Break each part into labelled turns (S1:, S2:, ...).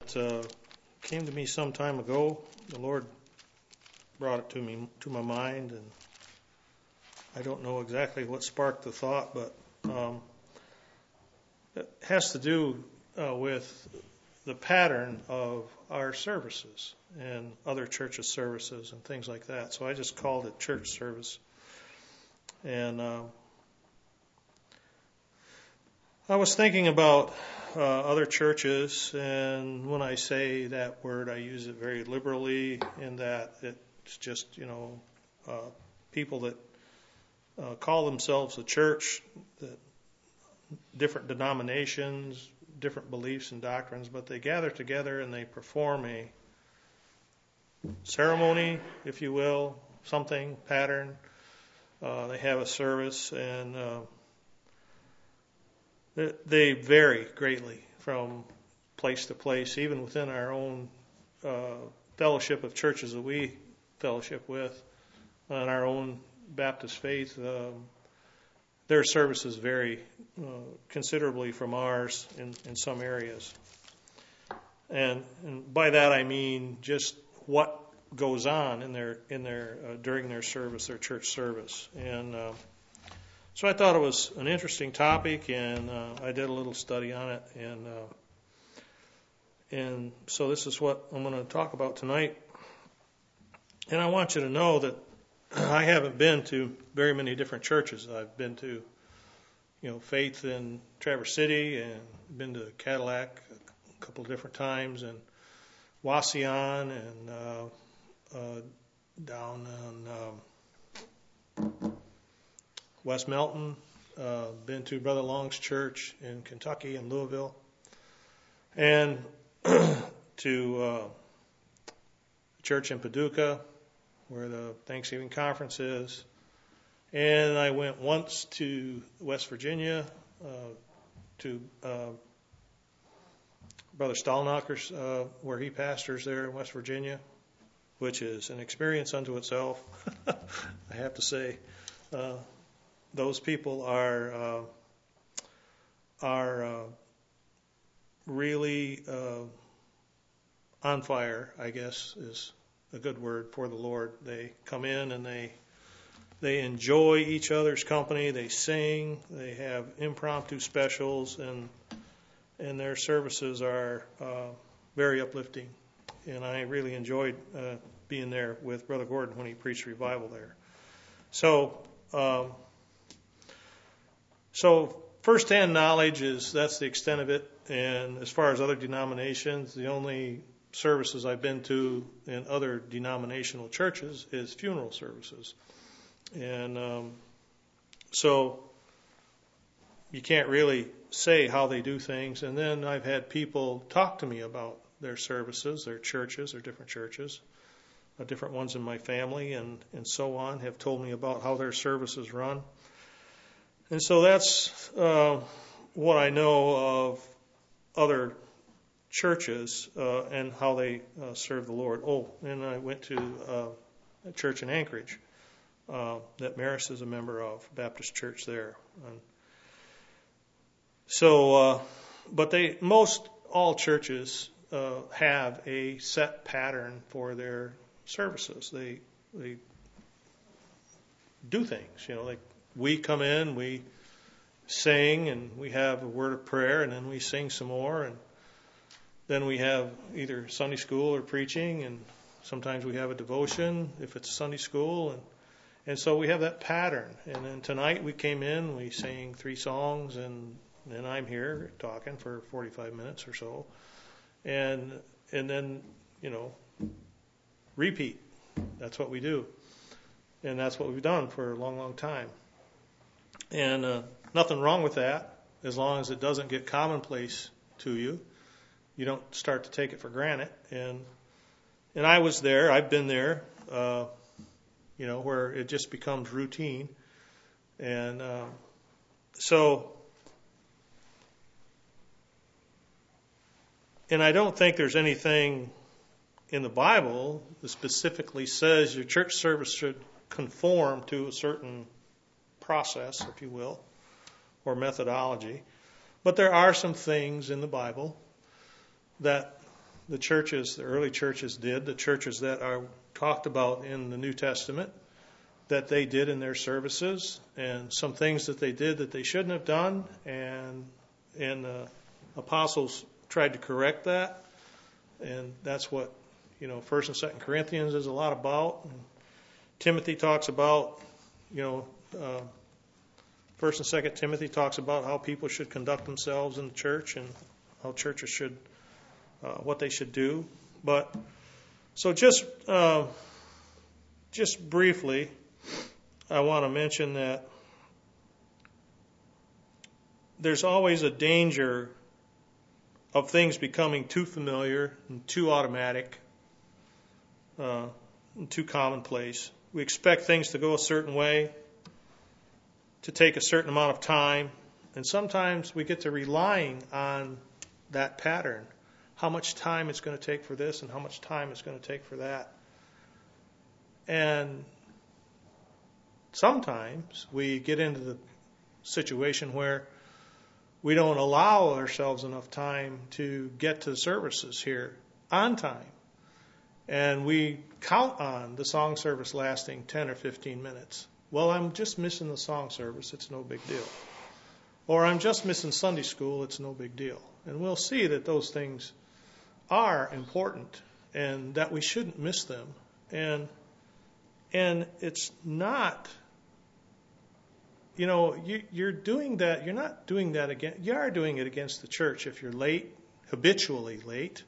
S1: Came to me some time ago. The Lord brought it to my mind, and I don't know exactly what sparked the thought, but it has to do with the pattern of our services and other churches' services and things like that. So I just called it church service. And I was thinking about other churches, and when I say that word, I use it very liberally in that it's just, people that call themselves a church, that different denominations, different beliefs and doctrines, but they gather together and they perform a ceremony, if you will, something, pattern. They have a service, and they vary greatly from place to place, even within our own fellowship of churches that we fellowship with, and our own Baptist faith. Their services vary considerably from ours in some areas. And by that I mean just what goes on in their during their service, their church service. And so I thought it was an interesting topic, and I did a little study on it, and so this is what I'm going to talk about tonight. And I want you to know that I haven't been to very many different churches. I've been to, Faith in Traverse City, and been to Cadillac a couple of different times, and Wauseon, and down on West Melton. Been to Brother Long's church in Kentucky and Louisville, and to church in Paducah, where the Thanksgiving conference is. And I went once to West Virginia, to Brother Stallnacher's, where he pastors there in West Virginia, which is an experience unto itself, I have to say. Those people are really on fire, I guess is a good word for the Lord. They come in and they enjoy each other's company. They sing. They have impromptu specials, and their services are very uplifting. And I really enjoyed being there with Brother Gordon when he preached revival there. So first-hand knowledge that's the extent of it. And as far as other denominations, the only services I've been to in other denominational churches is funeral services. And so you can't really say how they do things. And then I've had people talk to me about their services, their churches, their different churches. Different ones in my family and so on have told me about how their services run. And so that's what I know of other churches and how they serve the Lord. Oh, and I went to a church in Anchorage that Maris is a member of, Baptist church there. And so, but all churches have a set pattern for their services. They do things, like we come in, we sing, and we have a word of prayer, and then we sing some more, and then we have either Sunday school or preaching, and sometimes we have a devotion if it's Sunday school, and so we have that pattern. And then tonight we came in, we sang 3 songs, and then I'm here talking for 45 minutes or so, and then repeat. That's what we do. And that's what we've done for a long, long time. And nothing wrong with that, as long as it doesn't get commonplace to you. You don't start to take it for granted. And I was there. I've been there, where it just becomes routine. And and I don't think there's anything in the Bible that specifically says your church service should conform to a certain process, if you will, or methodology. But there are some things in the Bible that the churches, the early churches did, the churches that are talked about in the New Testament, that they did in their services, and some things that they did that they shouldn't have done, and apostles tried to correct that, and that's what 1st and 2nd Corinthians is a lot about. And Timothy talks about 1st and 2nd Timothy talks about how people should conduct themselves in the church and how churches should what they should do. But so just briefly, I want to mention that there's always a danger of things becoming too familiar and too automatic, and too commonplace. We expect things to go a certain way, to take a certain amount of time, and sometimes we get to relying on that pattern, how much time it's going to take for this and how much time it's going to take for that. And sometimes we get into the situation where we don't allow ourselves enough time to get to the services here on time. And we count on the song service lasting 10 or 15 minutes. Well, I'm just missing the song service. It's no big deal. Or I'm just missing Sunday school. It's no big deal. And we'll see that those things are important and that we shouldn't miss them. And it's not, you're doing that. You're not doing that again. You are doing it against the church if you're late, habitually late.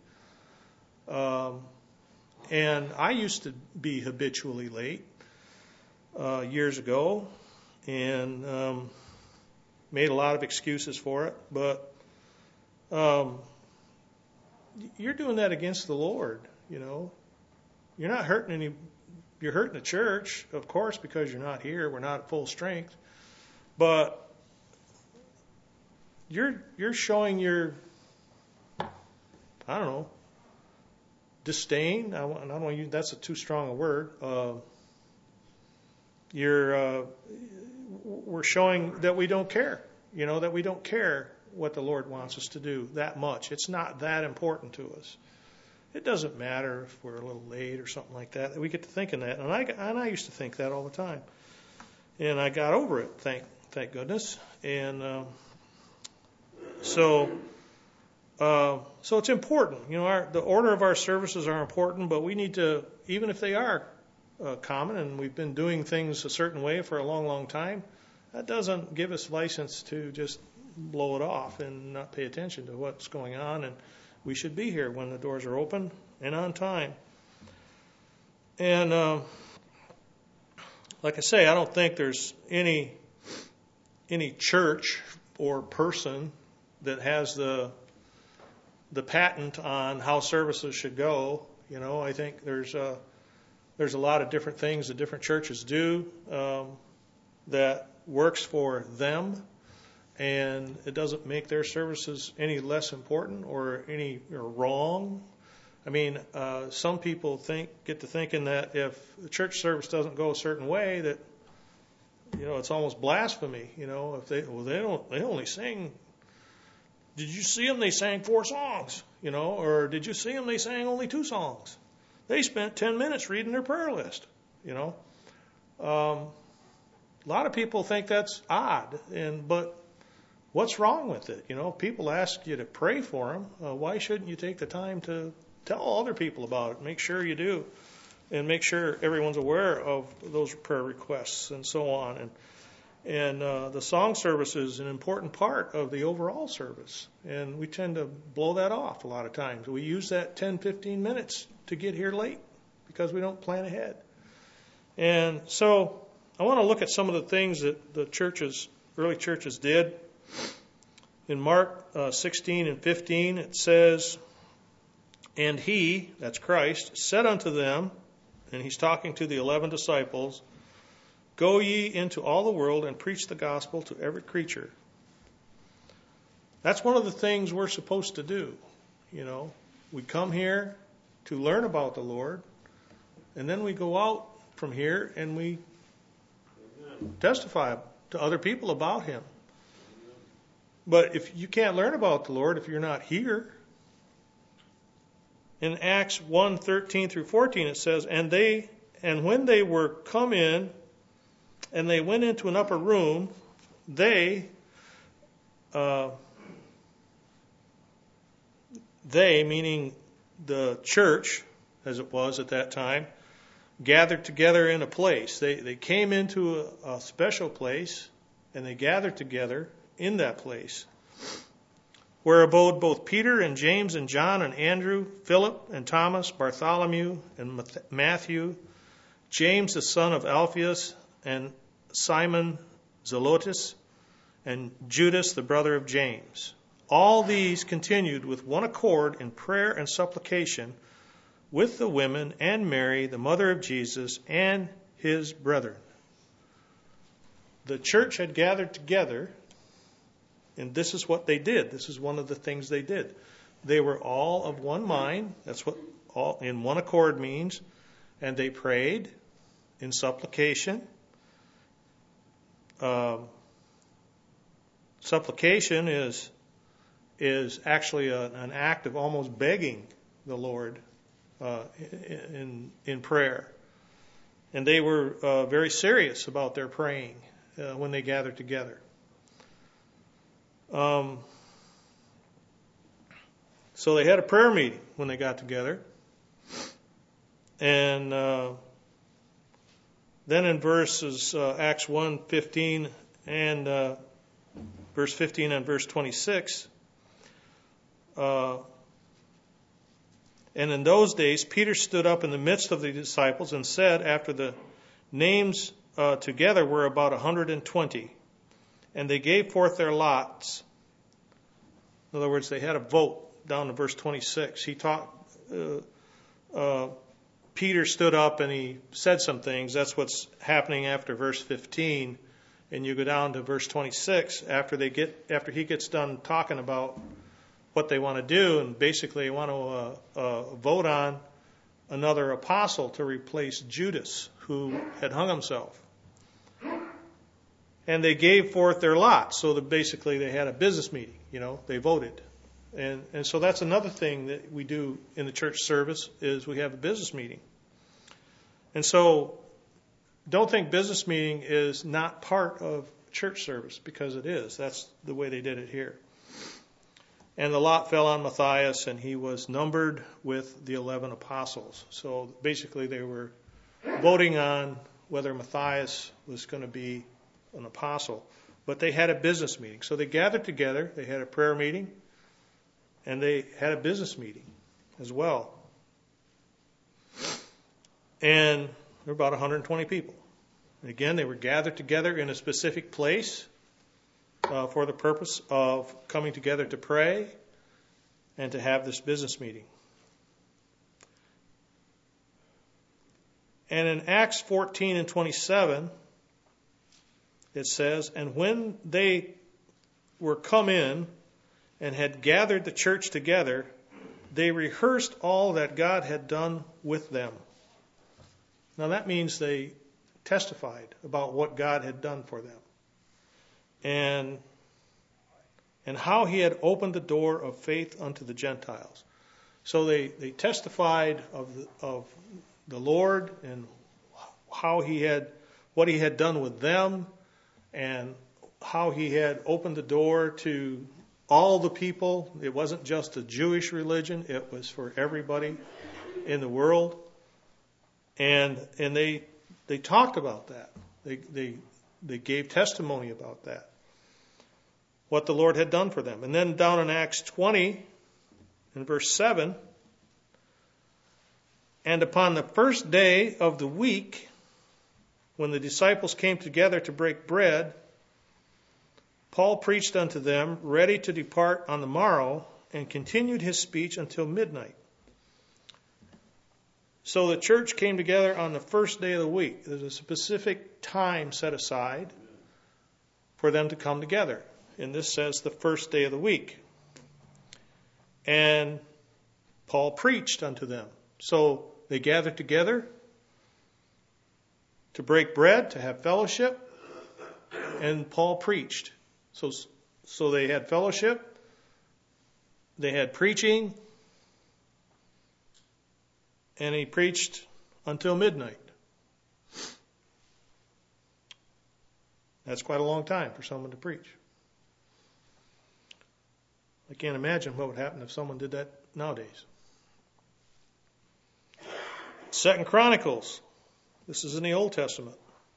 S1: And I used to be habitually late years ago, and made a lot of excuses for it. But you're doing that against the Lord. You're not hurting any. You're hurting the church, of course, because you're not here. We're not at full strength. But you're showing your, disdain. I don't want to use, that's too strong a word. We're showing that we don't care. That we don't care what the Lord wants us to do that much. It's not that important to us. It doesn't matter if we're a little late or something like that. We get to thinking that, and I used to think that all the time, and I got over it. Thank goodness. And so it's important. The order of our services are important, but we need to, even if they are common and we've been doing things a certain way for a long, long time, that doesn't give us license to just blow it off and not pay attention to what's going on. And we should be here when the doors are open and on time. And like I say, I don't think there's any church or person that has the patent on how services should go. I think there's a lot of different things that different churches do that works for them, and it doesn't make their services any less important or wrong. I mean, some people get to thinking that if the church service doesn't go a certain way, that it's almost blasphemy. If they only sing. Did you see them? They sang 4 songs. Or did you see them? They sang only 2 songs. They spent 10 minutes reading their prayer list. A lot of people think that's odd, but what's wrong with it? People ask you to pray for them. Why shouldn't you take the time to tell other people about it? Make sure you do, and make sure everyone's aware of those prayer requests and so on. And the song service is an important part of the overall service, and we tend to blow that off a lot of times. We use that 10, 15 minutes to get here late because we don't plan ahead. And so I want to look at some of the things that the early churches did. In Mark 16 and 15, it says, "And he," that's Christ, "said unto them," and he's talking to the 11 disciples, "Go ye into all the world and preach the gospel to every creature." That's one of the things we're supposed to do. We come here to learn about the Lord, and then we go out from here and we testify to other people about Him. But if you can't learn about the Lord if you're not here, In Acts 1:13 through 14, it says, And when they were come in, and they went into an upper room, they, meaning the church, as it was at that time, gathered together in a place. They came into a special place, and they gathered together in that place, where abode both Peter and James and John and Andrew, Philip and Thomas, Bartholomew and Matthew, James the son of Alphaeus, and Simon Zelotes, and Judas the brother of James. All these continued with one accord in prayer and supplication with the women and Mary, the mother of Jesus, and his brethren. The church had gathered together, and this is what they did. This is one of the things they did. They were all of one mind. That's what all in one accord means. And they prayed in supplication. Supplication is actually an act of almost begging the Lord in prayer. And they were very serious about their praying when they gathered together. So they had a prayer meeting when they got together. And then in verses Acts 1:15 and verse 15 and verse 26, and in those days Peter stood up in the midst of the disciples and said, after the names together were about 120, and they gave forth their lots. In other words, they had a vote. Down to verse 26, Peter stood up and he said some things. That's what's happening after verse 15. And you go down to verse 26 after he gets done talking about what they want to do, and basically they want to vote on another apostle to replace Judas, who had hung himself. And they gave forth their lot. So basically they had a business meeting. They voted. And so that's another thing that we do in the church service is we have a business meeting. And so don't think business meeting is not part of church service, because it is. That's the way they did it here. And the lot fell on Matthias, and he was numbered with the 11 apostles. So basically they were voting on whether Matthias was going to be an apostle. But they had a business meeting. So they gathered together, they had a prayer meeting, and they had a business meeting as well. And there were about 120 people. And again, they were gathered together in a specific place for the purpose of coming together to pray and to have this business meeting. And in Acts 14 and 27, it says, And when they were come in and had gathered the church together, they rehearsed all that God had done with them. Now that means they testified about what God had done for them. And how he had opened the door of faith unto the Gentiles. So they testified of the Lord and what he had done with them, and how he had opened the door to all the people. It wasn't just a Jewish religion, it was for everybody in the world. And they talked about that. They gave testimony about that, what the Lord had done for them. And then down in Acts 20, in verse 7, And upon the first day of the week, when the disciples came together to break bread, Paul preached unto them, ready to depart on the morrow, and continued his speech until midnight. So the church came together on the first day of the week. There's a specific time set aside for them to come together. And this says the first day of the week. And Paul preached unto them. So they gathered together to break bread, to have fellowship, and Paul preached. So they had fellowship, they had preaching, and he preached until midnight. That's quite a long time for someone to preach. I can't imagine what would happen if someone did that nowadays. 2 Chronicles. This is in the Old Testament.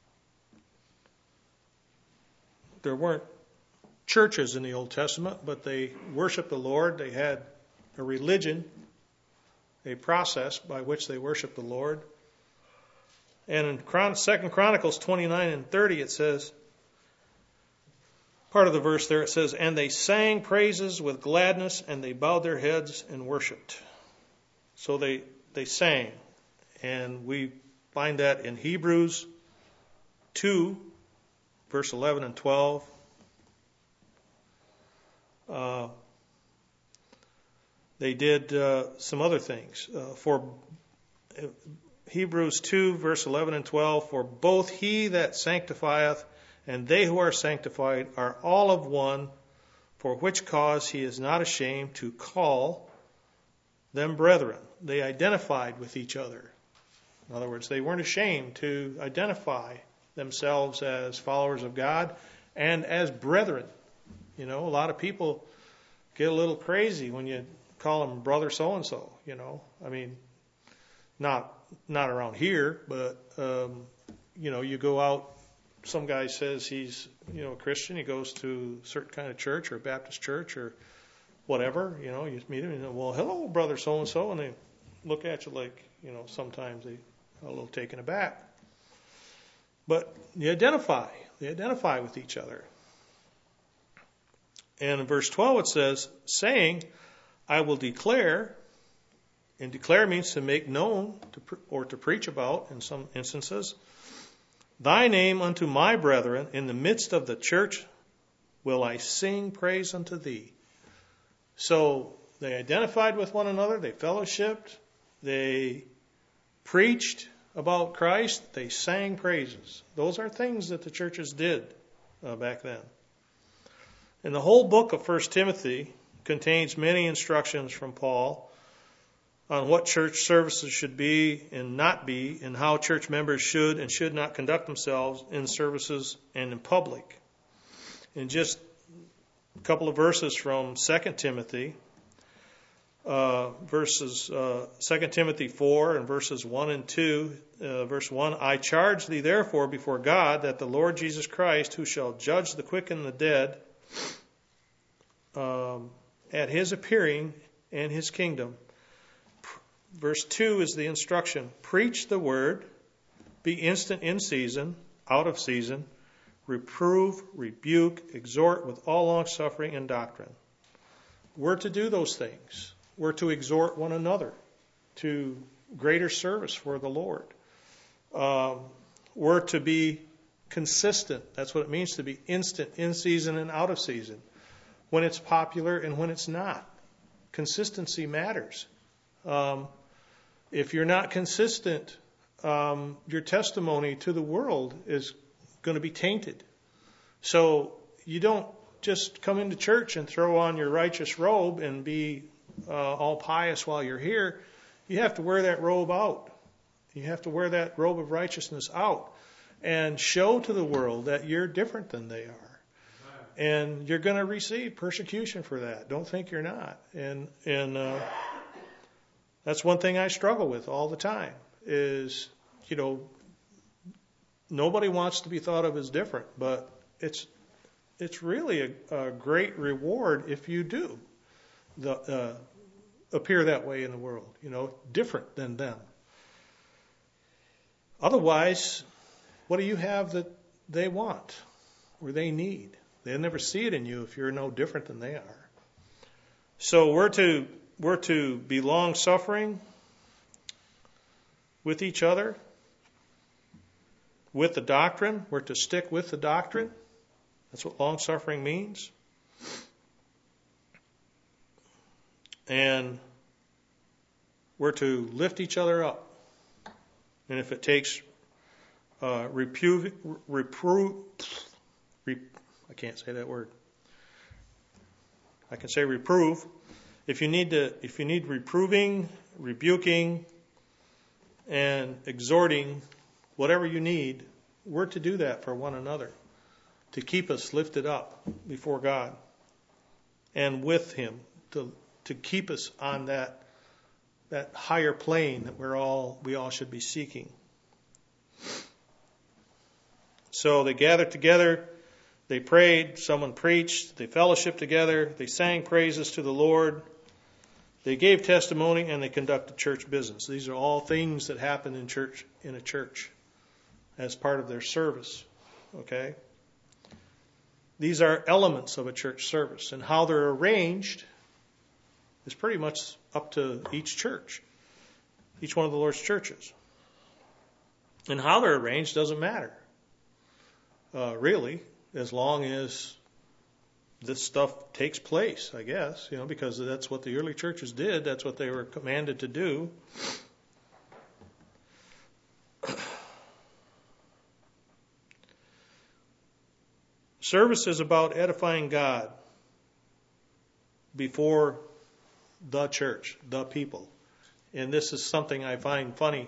S1: There weren't churches in the Old Testament, but they worshiped the Lord. They had a religion, a process by which they worshiped the Lord. And in 2 Chronicles 29 and 30, it says, part of the verse there, it says, and they sang praises with gladness, and they bowed their heads and worshipped. So they sang. And we find that in Hebrews 2, verse 11 and 12. They did some other things. For Hebrews 2, verse 11 and 12, for both he that sanctifieth and they who are sanctified are all of one, for which cause he is not ashamed to call them brethren. They identified with each other. In other words, they weren't ashamed to identify themselves as followers of God and as brethren. You know, a lot of people get a little crazy when you call them brother so-and-so, you know. I mean, not around here, but, you know, you go out, some guy says he's, you know, a Christian, he goes to a certain kind of church or a Baptist church or whatever, you know, you meet him and you know, well, hello, brother so-and-so, and they look at you like, you know, sometimes they are a little taken aback. But they identify with each other. And in verse 12 it says, saying, I will declare, and declare means to make known or to preach about in some instances, thy name unto my brethren, in the midst of the church will I sing praise unto thee. So they identified with one another, they fellowshipped, they preached about Christ, they sang praises. Those are things that the churches did back then. And the whole book of 1 Timothy contains many instructions from Paul on what church services should be and not be, and how church members should and should not conduct themselves in services and in public. And just a couple of verses from 2 Timothy, 2 Timothy 4 and verses 1 and 2. Verse 1, I charge thee therefore before God that the Lord Jesus Christ, who shall judge the quick and the dead, at his appearing and his kingdom. Verse 2 is the instruction. Preach the word, be instant in season, out of season, reprove, rebuke, exhort with all longsuffering and doctrine. We're to do those things. We're to exhort one another to greater service for the Lord. We're to be consistent. That's what it means to be instant, in season and out of season. When it's popular and when it's not. Consistency matters. If you're not consistent, your testimony to the world is going to be tainted. So you don't just come into church and throw on your righteous robe and be all pious while you're here. You have to wear that robe out. You have to wear that robe of righteousness out and show to the world that you're different than they are. And you're going to receive persecution for that. Don't think you're not. And that's one thing I struggle with all the time is, you know, nobody wants to be thought of as different, but it's really a great reward if you do appear that way in the world, you know, different than them. Otherwise, what do you have that they want or they need? They'll never see it in you if you're no different than they are. So we're to be long-suffering with each other, with the doctrine. We're to stick with the doctrine. That's what long-suffering means. And we're to lift each other up. And if it takes I can't say that word. I can say reprove. If you need reproving, rebuking, and exhorting, whatever you need, we're to do that for one another, to keep us lifted up before God and with Him, to keep us on that higher plane that we all should be seeking. So they gathered together, they prayed, someone preached, they fellowshiped together, they sang praises to the Lord, they gave testimony, and they conducted church business. These are all things that happen in a church as part of their service. Okay? These are elements of a church service, and how they're arranged is pretty much up to each church, each one of the Lord's churches. And how they're arranged doesn't matter, really, as long as this stuff takes place, I guess, because that's what the early churches did. That's what they were commanded to do. Service is about edifying God before the church, the people. And this is something I find funny.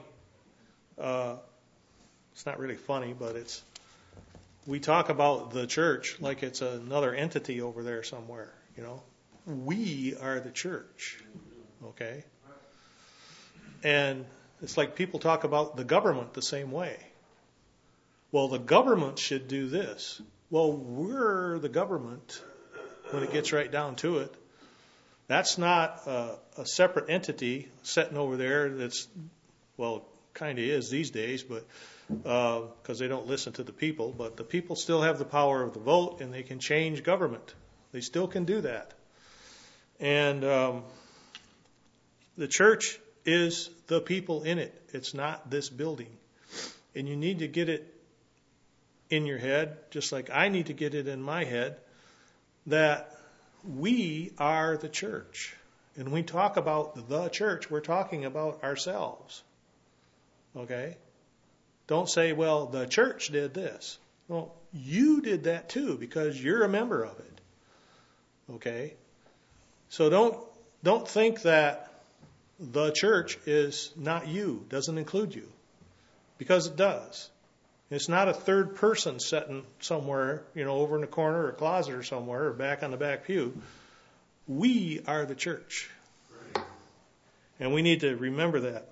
S1: It's not really funny, but we talk about the church like it's another entity over there somewhere, We are the church, okay? And it's like people talk about the government the same way. Well, the government should do this. Well, we're the government when it gets right down to it. That's not a separate entity sitting over there that's, well, kind of is these days, but because they don't listen to the people. But the people still have the power of the vote, and they can change government. They still can do that. And the church is the people in it. It's not this building. And you need to get it in your head, just like I need to get it in my head, that we are the church. And when we talk about the church, we're talking about ourselves. Okay? Don't say, well, the church did this. Well, you did that too because you're a member of it. Okay? So don't think that the church is not you, doesn't include you, because it does. It's not a third person sitting somewhere, over in the corner or a closet or somewhere or back on the back pew. We are the church. Right. And we need to remember that.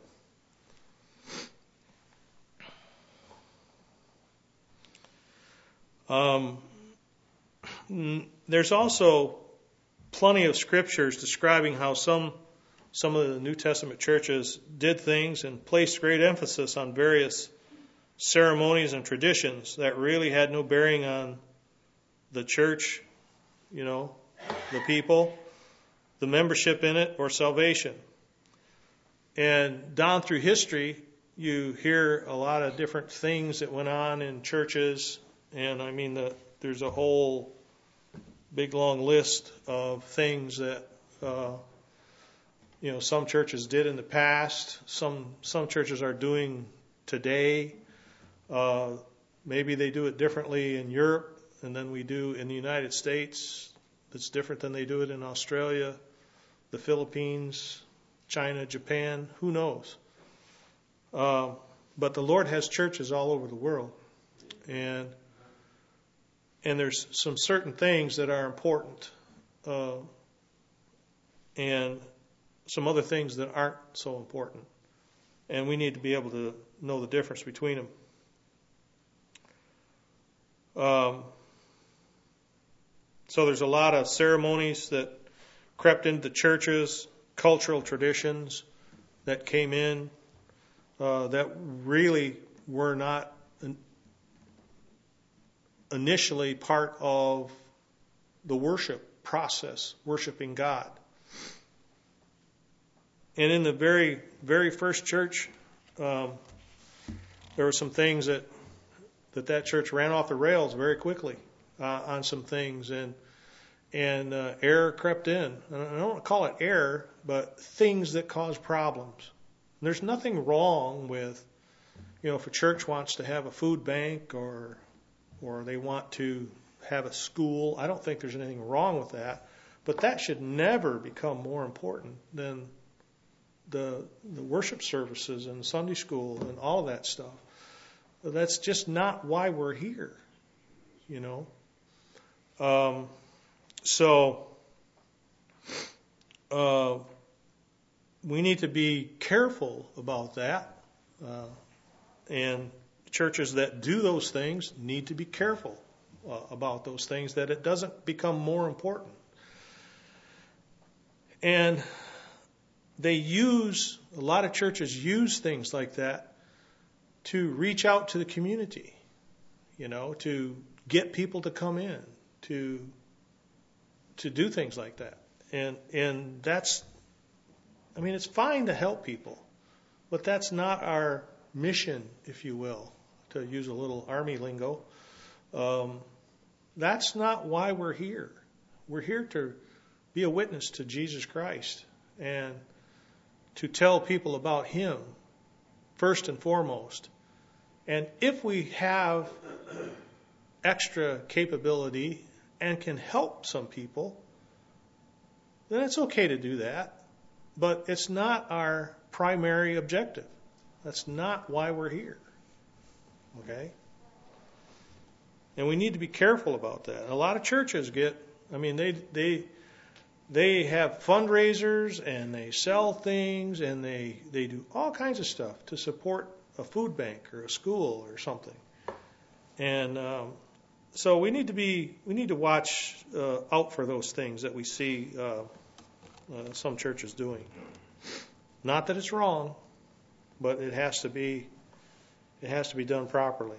S1: There's also plenty of scriptures describing how some of the New Testament churches did things and placed great emphasis on various ceremonies and traditions that really had no bearing on the church, the people, the membership in it, or salvation. And down through history, you hear a lot of different things that went on in churches. And I mean, there's a whole big long list of things that, some churches did in the past. Some churches are doing today. Maybe they do it differently in Europe than we do in the United States. It's different than they do it in Australia, the Philippines, China, Japan. Who knows? But the Lord has churches all over the world. And there's some certain things that are important. And some other things that aren't so important. And we need to be able to know the difference between them. So there's a lot of ceremonies that crept into the churches, cultural traditions that came in that really were not initially part of the worship process, worshiping God. And in the very, very first church, there were some things that church ran off the rails very quickly on some things, and error crept in. I don't want to call it error, but things that cause problems. And there's nothing wrong with, if a church wants to have a food bank or they want to have a school, I don't think there's anything wrong with that. But that should never become more important than the worship services and Sunday school and all of that stuff. That's just not why we're here, you know. So we need to be careful about that. And churches that do those things need to be careful about those things, that it doesn't become more important. And a lot of churches use things like that to reach out to the community, you know, to get people to come in, to do things like that. And that's, I mean, it's fine to help people, but that's not our mission, if you will, to use a little Army lingo. That's not why we're here. We're here to be a witness to Jesus Christ and to tell people about Him first and foremost. And if we have extra capability and can help some people, then it's okay to do that. But it's not our primary objective. That's not why we're here. Okay? And we need to be careful about that. A lot of churches they have fundraisers and they sell things and they do all kinds of stuff to support a food bank or a school or something. And so we need to watch out for those things that we see some churches doing. Not that it's wrong, but it has to be done properly.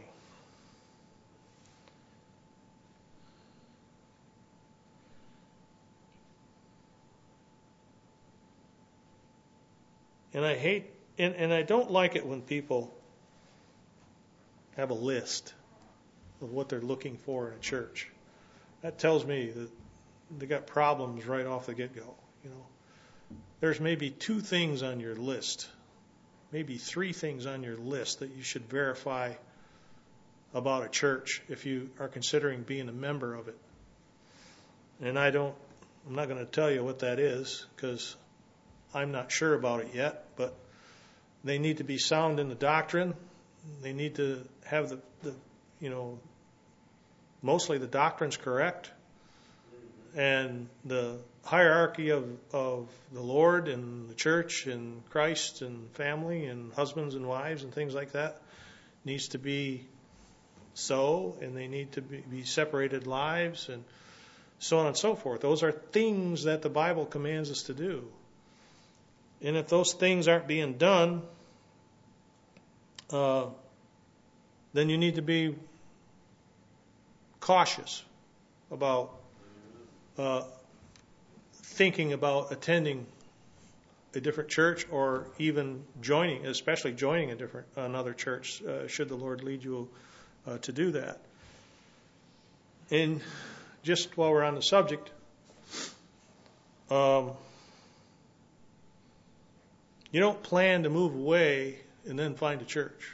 S1: And I hate, and I don't like it when people have a list of what they're looking for in a church. That tells me that they got problems right off the get-go. You know, there's maybe 2 things on your list, maybe 3 things on your list that you should verify about a church if you are considering being a member of it. And I'm not going to tell you what that is because I'm not sure about it yet, but they need to be sound in the doctrine. They need to have the mostly the doctrine's correct, and the hierarchy of the Lord and the church and Christ and family and husbands and wives and things like that needs to be so, and they need to be separated lives and so on and so forth. Those are things that the Bible commands us to do. And if those things aren't being done, then you need to be cautious about thinking about attending a different church or even especially joining another church, should the Lord lead you to do that. And just while we're on the subject, you don't plan to move away and then find a church.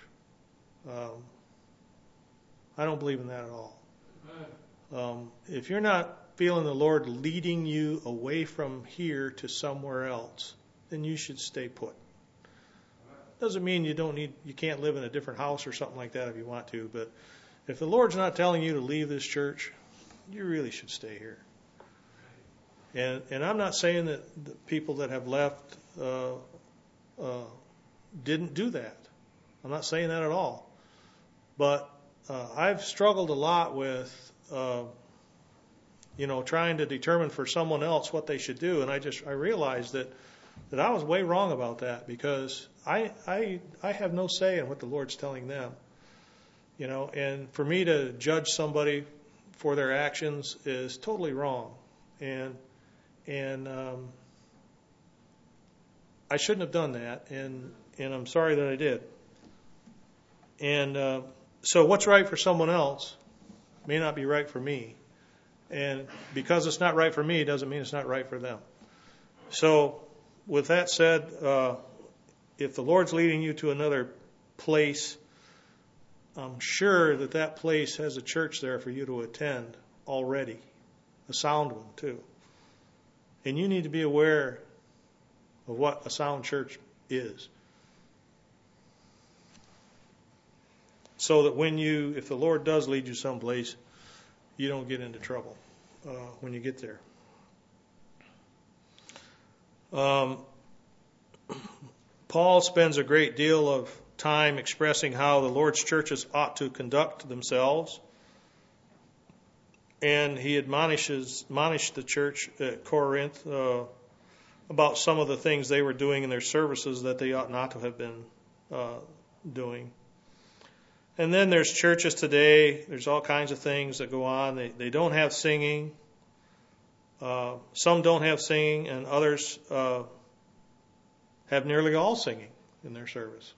S1: I don't believe in that at all. If you're not feeling the Lord leading you away from here to somewhere else, then you should stay put. Doesn't mean you can't live in a different house or something like that if you want to, but if the Lord's not telling you to leave this church, you really should stay here. And I'm not saying that the people that have left didn't do that. I'm not saying that at all. But I've struggled a lot with trying to determine for someone else what they should do, and I realized that I was way wrong about that, because I have no say in what the Lord's telling them. And for me to judge somebody for their actions is totally wrong. And I shouldn't have done that, and I'm sorry that I did. And so what's right for someone else may not be right for me. And because it's not right for me doesn't mean it's not right for them. So with that said, if the Lord's leading you to another place, I'm sure that place has a church there for you to attend already, a sound one too. And you need to be aware of what a sound church is. So that if the Lord does lead you someplace, you don't get into trouble when you get there. Paul spends a great deal of time expressing how the Lord's churches ought to conduct themselves. And he admonished the church at Corinth about some of the things they were doing in their services that they ought not to have been doing. And then there's churches today, there's all kinds of things that go on. They don't have singing. Some don't have singing, and others have nearly all singing in their service.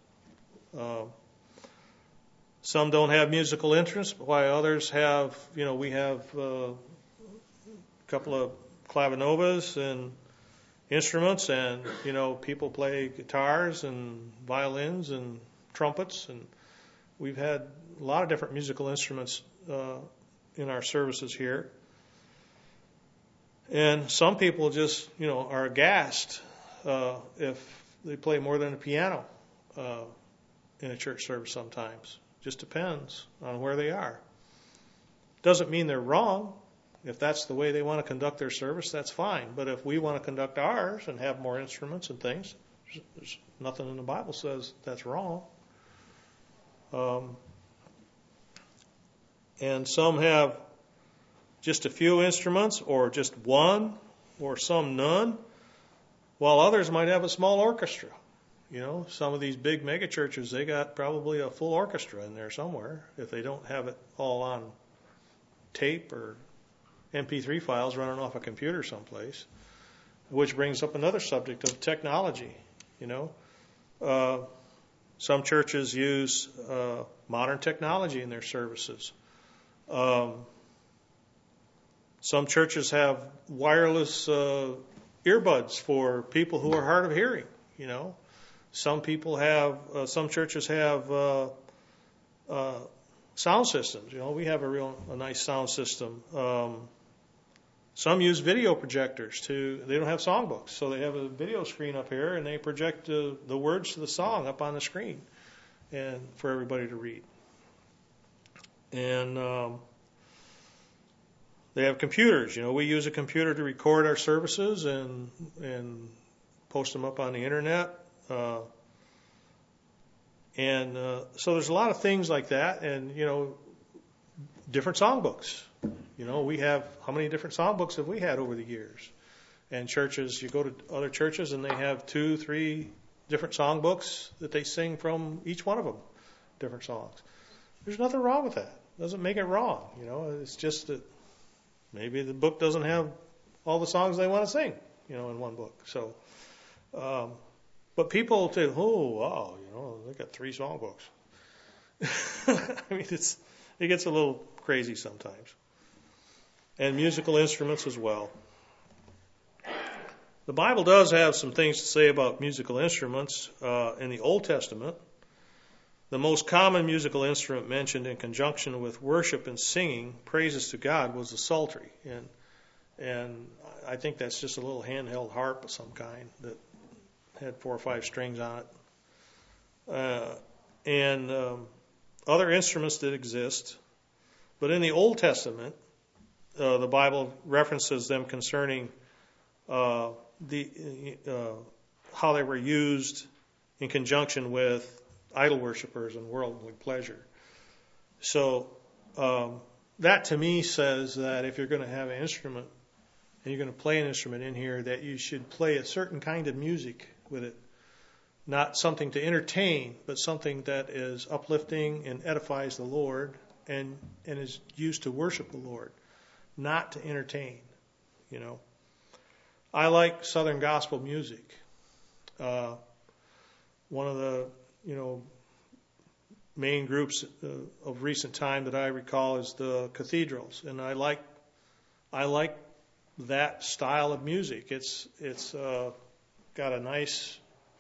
S1: Some don't have musical instruments, while others have, we have a couple of clavinovas and instruments, and, people play guitars and violins and trumpets, and we've had a lot of different musical instruments in our services here. And some people just, are aghast if they play more than a piano in a church service sometimes. Just depends on where they are. Doesn't mean they're wrong. If that's the way they want to conduct their service, that's fine. But if we want to conduct ours and have more instruments and things, there's nothing in the Bible says that's wrong. And some have just a few instruments, or just one, or some none, while others might have a small orchestra. Some of these big mega churches, they got probably a full orchestra in there somewhere, if they don't have it all on tape or MP3 files running off a computer someplace, which brings up another subject of technology. Some churches use modern technology in their services. Some churches have wireless earbuds for people who are hard of hearing. Some churches have sound systems. We have a nice sound system. Some use video projectors they don't have songbooks, so they have a video screen up here and they project the words to the song up on the screen and for everybody to read. And they have computers. We use a computer to record our services and post them up on the internet. So there's a lot of things like that, and different songbooks. We have, how many different songbooks have we had over the years? And churches, you go to other churches and they have 2-3 different songbooks that they sing from, each one of them, different songs. There's nothing wrong with that. It doesn't make it wrong. It's just that maybe the book doesn't have all the songs they want to sing, in one book. So, but people say, oh, wow, they got 3 songbooks. I mean, it gets a little crazy sometimes. And musical instruments as well. The Bible does have some things to say about musical instruments in the Old Testament. The most common musical instrument mentioned in conjunction with worship and singing praises to God was the psaltery. And I think that's just a little handheld harp of some kind that had 4 or 5 strings on it. And other instruments that exist. But in the Old Testament, the Bible references them concerning how they were used in conjunction with idol worshipers and worldly pleasure. So that to me says that if you're going to have an instrument and you're going to play an instrument in here, that you should play a certain kind of music with it. Not something to entertain, but something that is uplifting and edifies the Lord and is used to worship the Lord, not to entertain. I like Southern gospel music. One of the main groups of recent time that I recall is the Cathedrals, and I like that style of music. It's got a nice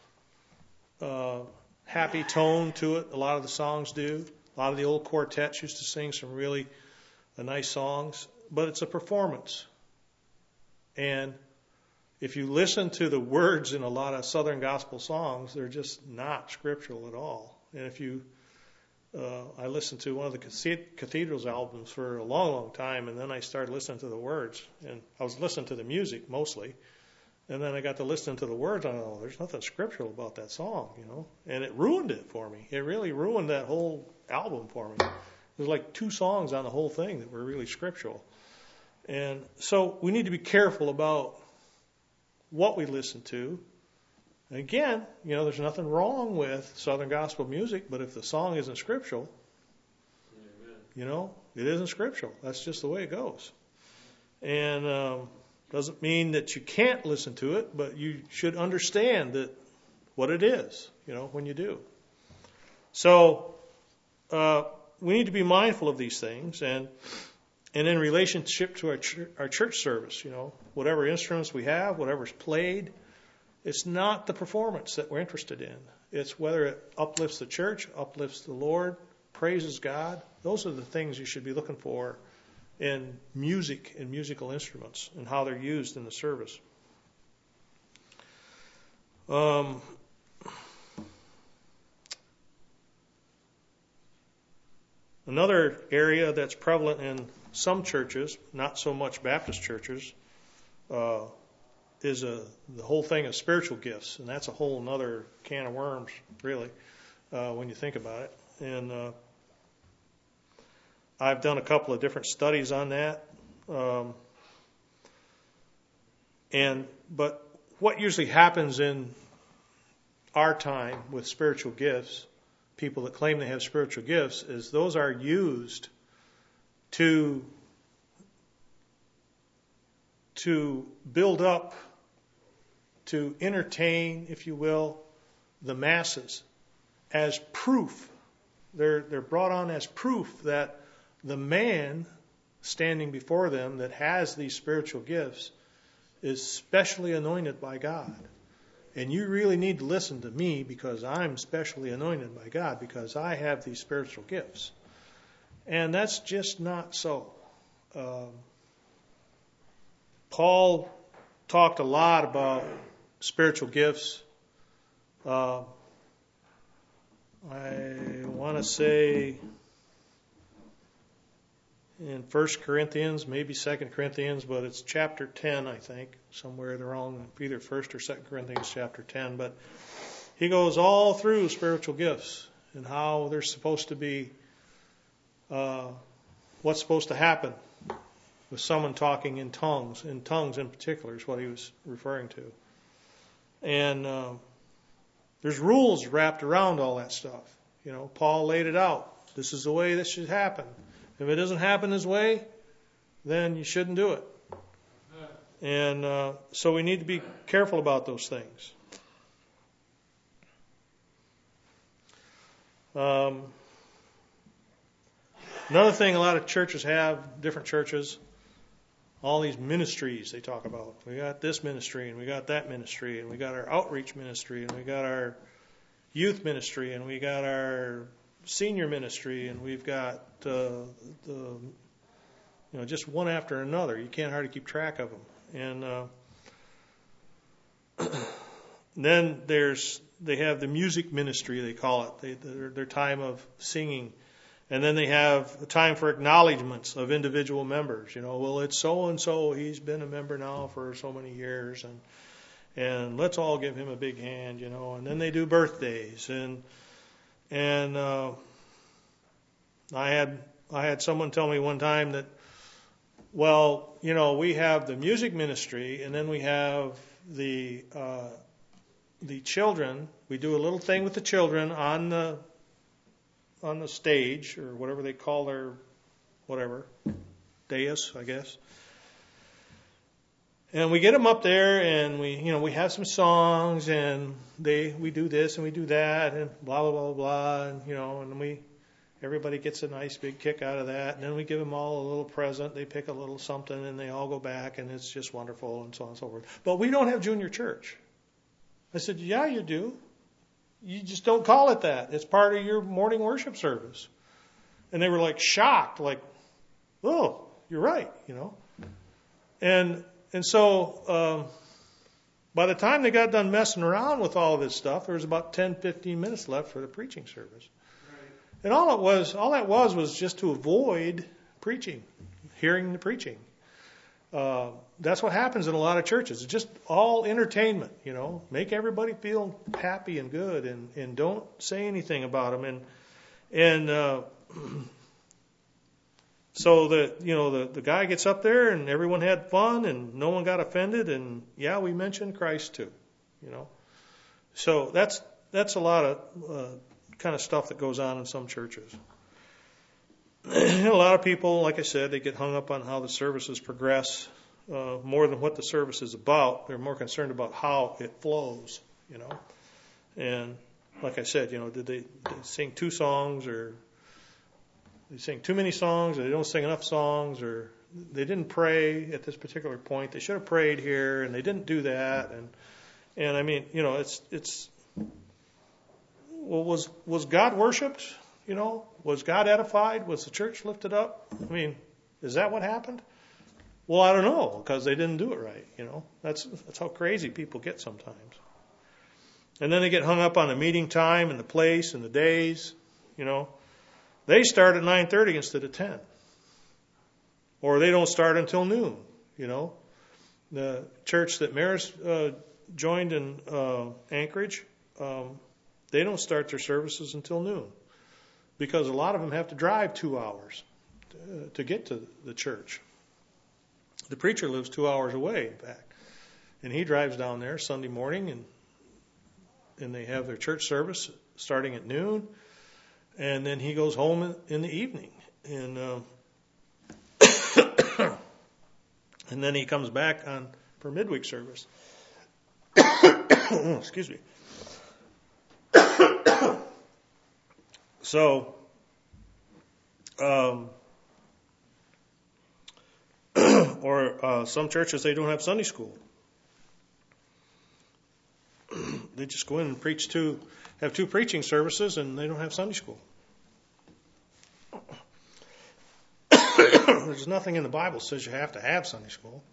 S1: happy tone to it. A lot of the songs do. A lot of the old quartets used to sing some really nice songs, but it's a performance. And if you listen to the words in a lot of Southern gospel songs, they're just not scriptural at all. And if you, I listened to one of the Cathedrals albums for a long, long time, and then I started listening to the words. And I was listening to the music mostly. And then I got to listen to the words, and I thought, there's nothing scriptural about that song, And it ruined it for me. It really ruined that whole album for me. There's like 2 songs on the whole thing that were really scriptural. And so we need to be careful about what we listen to. And again, there's nothing wrong with Southern gospel music, but if the song isn't scriptural, it isn't scriptural. That's just the way it goes. And doesn't mean that you can't listen to it, but you should understand that what it is, when you do. So we need to be mindful of these things, and in relationship to our church service, whatever instruments we have, whatever's played, it's not the performance that we're interested in. It's whether it uplifts the church, uplifts the Lord, praises God. Those are the things you should be looking for in music and musical instruments and how they're used in the service. Another area that's prevalent in some churches, not so much Baptist churches, is the whole thing of spiritual gifts, and that's a whole other can of worms, really, when you think about it. And I've done a couple of different studies on that. But what usually happens in our time with spiritual gifts, people that claim they have spiritual gifts, is those are used to build up, to entertain, if you will, the masses as proof. They're brought on as proof that the man standing before them that has these spiritual gifts is specially anointed by God. And you really need to listen to me because I'm specially anointed by God because I have these spiritual gifts. And that's just not so. Paul talked a lot about spiritual gifts. I want to say in 1 Corinthians, maybe 2 Corinthians, but it's chapter 10, I think, somewhere along either 1 or 2 Corinthians chapter 10. But he goes all through spiritual gifts and how they're supposed to be, what's supposed to happen with someone talking in tongues in particular is what he was referring to. And there's rules wrapped around all that stuff. Paul laid it out. This is the way this should happen. If it doesn't happen this way, then you shouldn't do it. And so we need to be careful about those things. Another thing a lot of churches have, different churches, all these ministries they talk about. We got this ministry, and we got that ministry, and we got our outreach ministry, and we got our youth ministry, and we got our senior ministry, and we've got just one after another. You can't hardly keep track of them. And then they have the music ministry, they call it, their time of singing. And then they have a time for acknowledgments of individual members. Well, it's so-and-so, he's been a member now for so many years, and let's all give him a big hand, And then they do birthdays, and I had someone tell me one time that, well, we have the music ministry, and then we have the children. We do a little thing with the children on the stage, or whatever they call their, dais, I guess. And we get them up there, and we have some songs, and we do this and we do that, and blah blah blah blah, and and everybody gets a nice big kick out of that, and then we give them all a little present. They pick a little something, and they all go back, and it's just wonderful, and so on and so forth. But we don't have junior church. I said, yeah, you do. You just don't call it that. It's part of your morning worship service. And they were like shocked, like, oh, you're right, And so By the time they got done messing around with all of this stuff, there was about 10, 15 minutes left for the preaching service. And all that was just to avoid preaching, hearing the preaching. That's what happens in a lot of churches. It's just all entertainment, make everybody feel happy and good, and don't say anything about them. And so the guy gets up there and everyone had fun and no one got offended, and we mentioned Christ too, So that's a lot of kind of stuff that goes on in some churches. A lot of people, like I said, they get hung up on how the services progress more than what the service is about. They're more concerned about how it flows, And like I said, did they sing 2 songs, or they sing too many songs, or they don't sing enough songs, or they didn't pray at this particular point. They should have prayed here, and they didn't do that. And I mean, well, was God worshipped? Was God edified? Was the church lifted up? I mean, is that what happened? Well, I don't know, because they didn't do it right. That's how crazy people get sometimes. And then they get hung up on the meeting time and the place and the days. They start at 9:30 instead of 10, or they don't start until noon. The church that Maris joined in Anchorage, they don't start their services until noon, because a lot of them have to drive 2 hours to get to the church. The preacher lives 2 hours away, in fact, and he drives down there Sunday morning, and they have their church service starting at noon, and then he goes home in the evening, and and then he comes back for midweek service. Excuse me. So, or some churches, they don't have Sunday school. They just go in and have 2 preaching services, and they don't have Sunday school. There's nothing in the Bible that says you have to have Sunday school.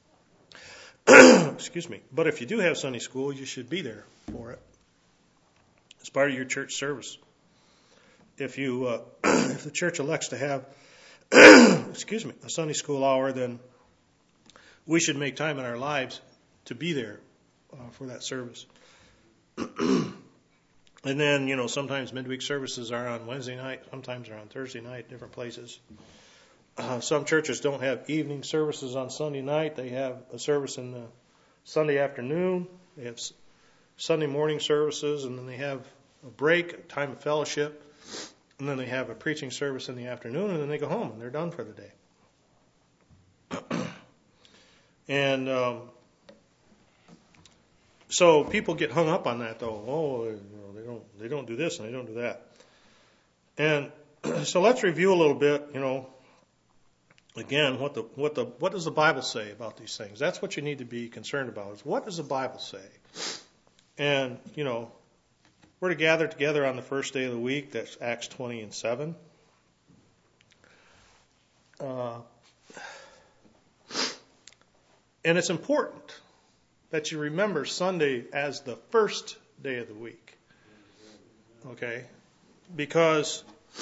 S1: Excuse me. But if you do have Sunday school, you should be there for it. It's part of your church service. If the church elects to have, a Sunday school hour, then we should make time in our lives to be there for that service. And then, sometimes midweek services are on Wednesday night, sometimes they're on Thursday night, different places. Some churches don't have evening services on Sunday night. They have a service in the Sunday afternoon. They have Sunday morning services, and then they have a break, a time of fellowship, and then they have a preaching service in the afternoon, and then they go home, and they're done for the day. And so people get hung up on that, though. Oh, they don't do this and they don't do that. And so let's review a little bit. Again, what does the Bible say about these things? That's what you need to be concerned about. Is what does the Bible say? And we're to gather together on the first day of the week. That's Acts 20 and 7. And it's important that you remember Sunday as the first day of the week. Okay? Because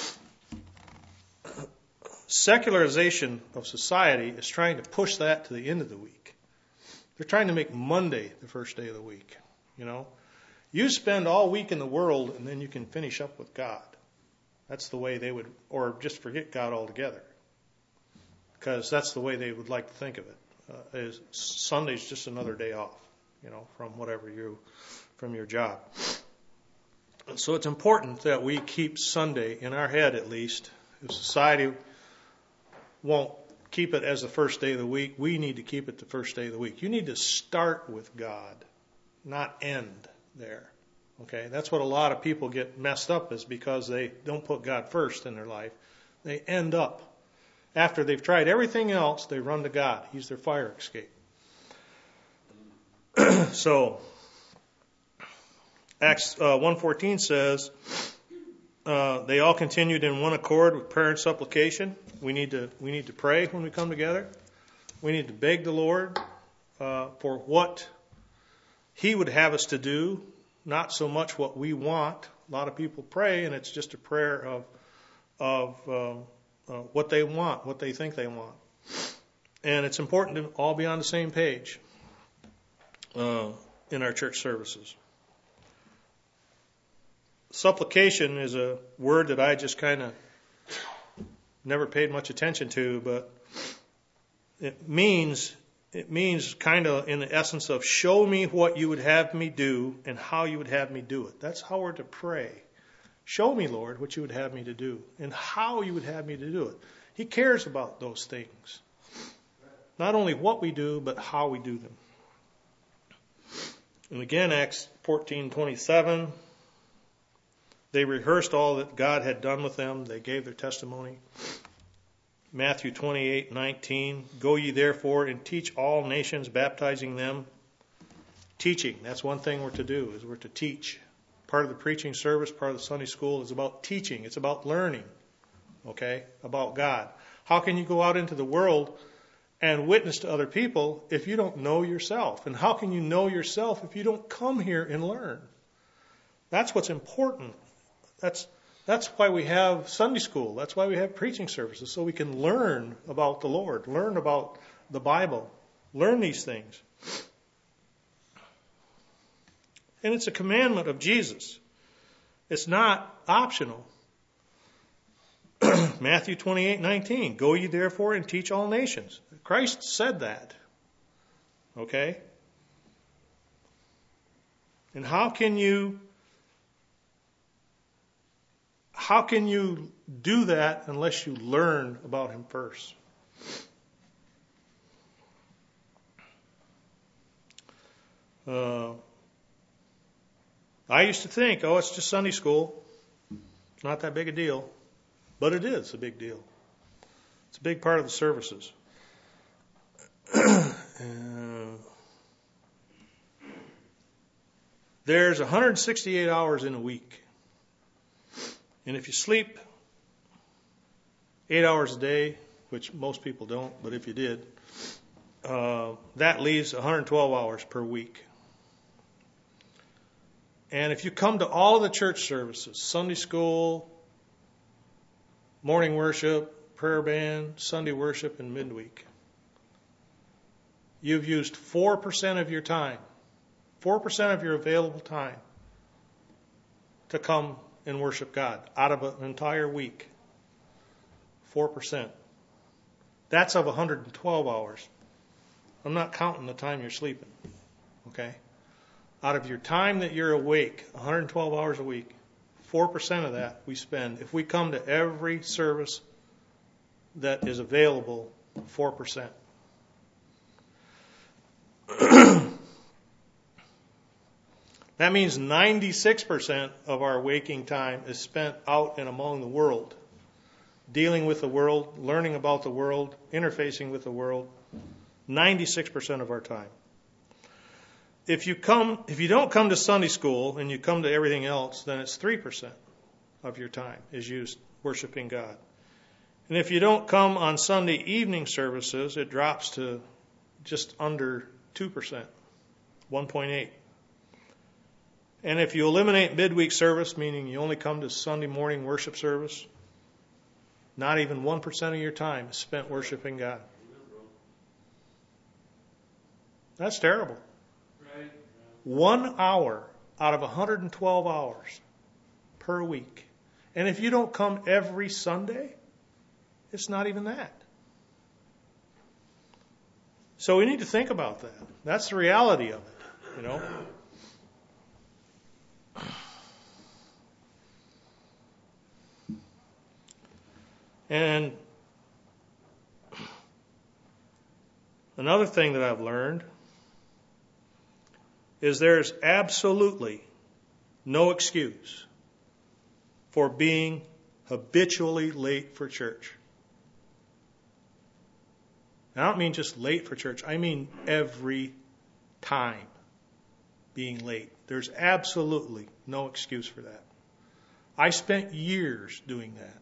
S1: secularization of society is trying to push that to the end of the week. They're trying to make Monday the first day of the week. You spend all week in the world and then you can finish up with God. That's the way they would, or just forget God altogether. Because that's the way they would like to think of it. Is Sunday's just another day off, from your job. So it's important that we keep Sunday in our head, at least. If society won't keep it as the first day of the week, we need to keep it the first day of the week. You need to start with God, not end there. Okay, that's what a lot of people get messed up, is because they don't put God first in their life. They end up, after they've tried everything else, they run to God. He's their fire escape. So, Acts 1:14 says, they all continued in one accord with prayer and supplication. We need to pray when we come together. We need to beg the Lord for what He would have us to do, not so much what we want. A lot of people pray, and it's just a prayer of what they want, what they think they want. And it's important to all be on the same page in our church services. Supplication is a word that I just kind of never paid much attention to, but it means kind of in the essence of show me what you would have me do and how you would have me do it. That's how we're to pray. Show me, Lord, what you would have me to do and how you would have me to do it. He cares about those things. Not only what we do, but how we do them. And again, Acts 14:27, they rehearsed all that God had done with them. They gave their testimony. Matthew 28:19, go ye therefore and teach all nations, baptizing them. Teaching, that's one thing we're to do, is we're to teach. Part of the preaching service, part of the Sunday school is about teaching. It's about learning, okay, about God. How can you go out into the world and witness to other people if you don't know yourself? And how can you know yourself if you don't come here and learn? That's what's important. That's why we have Sunday school. That's why we have preaching services, so we can learn about the Lord, learn about the Bible, learn these things. And it's a commandment of Jesus. It's not optional. Matthew 28:19, go ye therefore and teach all nations. Christ said that. Okay? And how can you do that unless you learn about him first? I used to think, it's just Sunday school. It's not that big a deal. But it is a big deal. It's a big part of the services. There's 168 hours in a week. And if you sleep 8 hours a day, which most people don't, but if you did, that leaves 112 hours per week. And if you come to all of the church services, Sunday school, morning worship, prayer band, Sunday worship, and midweek, you've used 4% of your time, 4% of your available time to come and worship God out of an entire week. 4%. That's of 112 hours. I'm not counting the time you're sleeping. Okay? Out of your time that you're awake, 112 hours a week, 4% of that we spend. If we come to every service that is available, 4%. That means 96% of our waking time is spent out and among the world, dealing with the world, learning about the world, interfacing with the world. 96% of our time. If you don't come to Sunday school and you come to everything else, then it's 3% of your time is used worshiping God. And if you don't come on Sunday evening services, it drops to just under 2%, 1.8. And if you eliminate midweek service, meaning you only come to Sunday morning worship service, not even 1% of your time is spent worshiping God. That's terrible. 1 hour out of 112 hours per week. And if you don't come every Sunday, it's not even that. So we need to think about that. That's the reality of it, you know. And another thing that I've learned is there's absolutely no excuse for being habitually late for church. I don't mean just late for church. I mean every time being late. There's absolutely no excuse for that. I spent years doing that.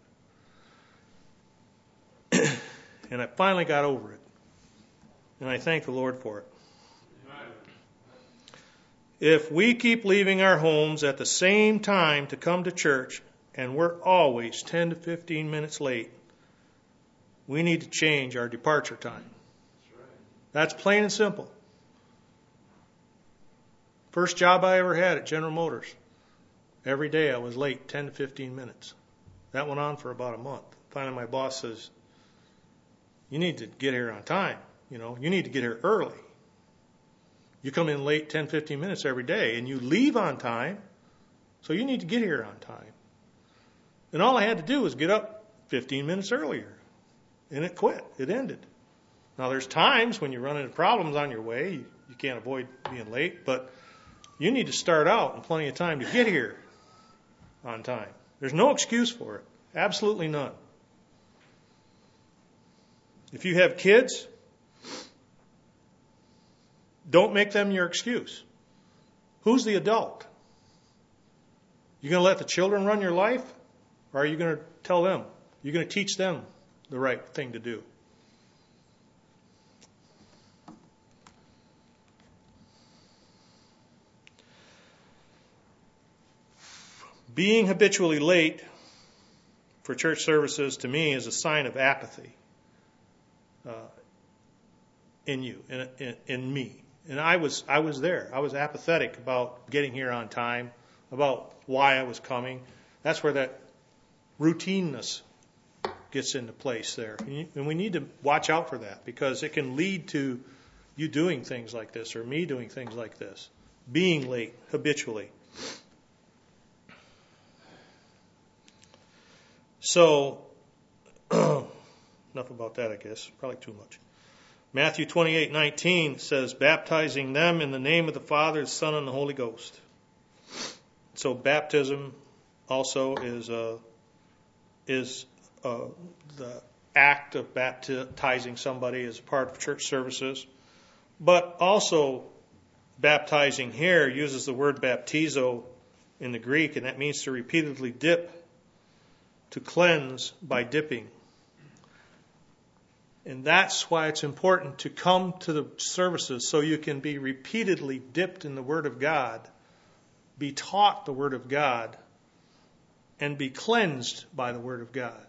S1: And I finally got over it. And I thank the Lord for it. If we keep leaving our homes at the same time to come to church, and we're always 10 to 15 minutes late, we need to change our departure time. That's plain and simple. First job I ever had at General Motors. Every day I was late 10 to 15 minutes. That went on for about a month. Finally my boss says, you need to get here on time. You need to get here early. You come in late 10, 15 minutes every day, and you leave on time, so you need to get here on time. And all I had to do was get up 15 minutes earlier, and it quit. It ended. Now, there's times when you run into problems on your way. You can't avoid being late, but you need to start out in plenty of time to get here on time. There's no excuse for it. Absolutely none. If you have kids, don't make them your excuse. Who's the adult? You going to let the children run your life? Or are you going to tell them? You're going to teach them the right thing to do. Being habitually late for church services to me is a sign of apathy in you, in me. And I was there. I was apathetic about getting here on time, about why I was coming. That's where that routineness gets into place there. And we need to watch out for that, because it can lead to you doing things like this, or me doing things like this, being late habitually. So, enough about that, I guess. Probably too much. Matthew 28:19 says, baptizing them in the name of the Father, the Son, and the Holy Ghost. So baptism also is the act of baptizing somebody as part of church services. But also baptizing here uses the word baptizo in the Greek, and that means to repeatedly dip, to cleanse by dipping. And that's why it's important to come to the services, so you can be repeatedly dipped in the Word of God, be taught the Word of God, and be cleansed by the Word of God.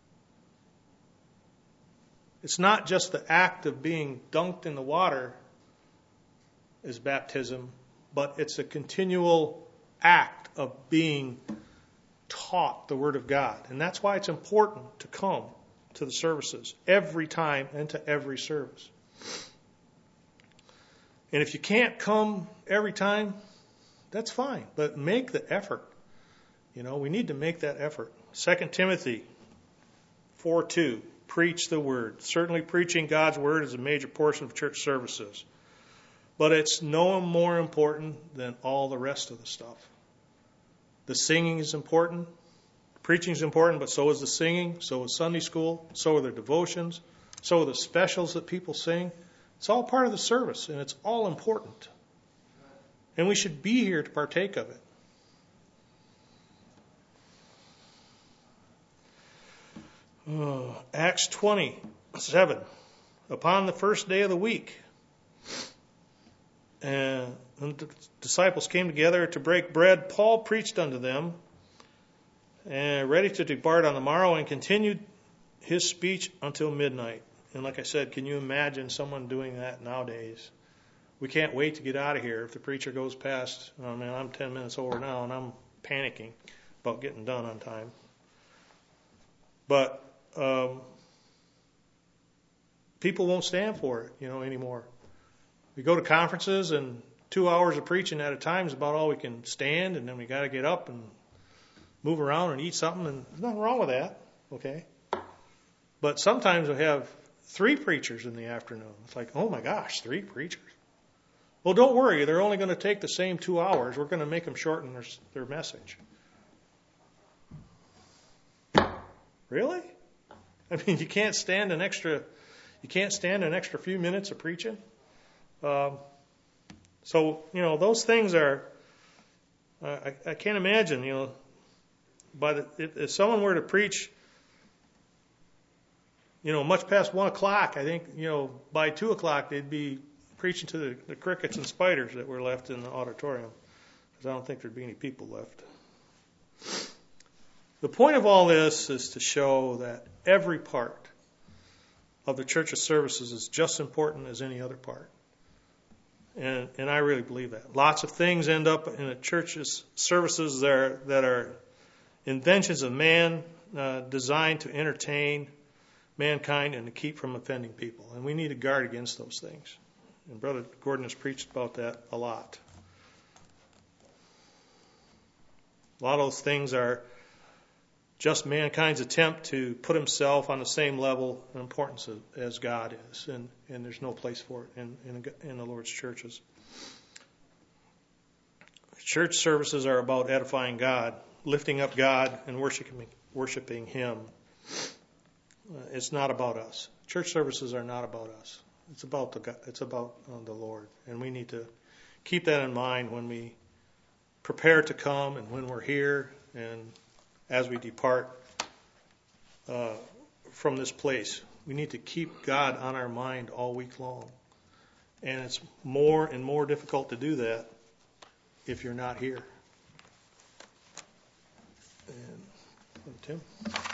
S1: It's not just the act of being dunked in the water as baptism, but it's a continual act of being taught the Word of God. And that's why it's important to come to the services every time and to every service. And if you can't come every time, that's fine, but make the effort. We need to make that effort. 2 Timothy 4:2, preach the Word. Certainly preaching God's Word is a major portion of church services, but it's no more important than all the rest of the stuff. The singing is important. Preaching is important, but so is the singing, so is Sunday school, so are the devotions, so are the specials that people sing. It's all part of the service, and it's all important. And we should be here to partake of it. Acts 27, upon the first day of the week, and the disciples came together to break bread. Paul preached unto them, ready to depart on the morrow, and continued his speech until midnight. And like I said, can you imagine someone doing that nowadays? We can't wait to get out of here if the preacher goes past. I'm 10 minutes over now, and I'm panicking about getting done on time. But people won't stand for it, anymore. We go to conferences, and 2 hours of preaching at a time is about all we can stand, and then we got to get up and move around and eat something, and there's nothing wrong with that, okay? But sometimes we have 3 preachers in the afternoon. It's like, oh my gosh, 3 preachers. Well, don't worry, they're only going to take the same 2 hours. We're going to make them shorten their message. Really? You can't stand an extra few minutes of preaching. So those things are. I can't imagine. If someone were to preach, much past 1 o'clock, I think, by 2 o'clock they'd be preaching to the crickets and spiders that were left in the auditorium, because I don't think there'd be any people left. The point of all this is to show that every part of the church's services is just as important as any other part. And I really believe that. Lots of things end up in a church's services that are inventions of man, designed to entertain mankind and to keep from offending people. And we need to guard against those things. And Brother Gordon has preached about that a lot. A lot of those things are just mankind's attempt to put himself on the same level of importance as God is. And there's no place for it in the Lord's churches. Church services are about edifying God, lifting up God, and worshiping Him. It's not about us. Church services are not about us. It's about the Lord. And we need to keep that in mind when we prepare to come and when we're here and as we depart from this place. We need to keep God on our mind all week long. And it's more and more difficult to do that if you're not here. And Tim?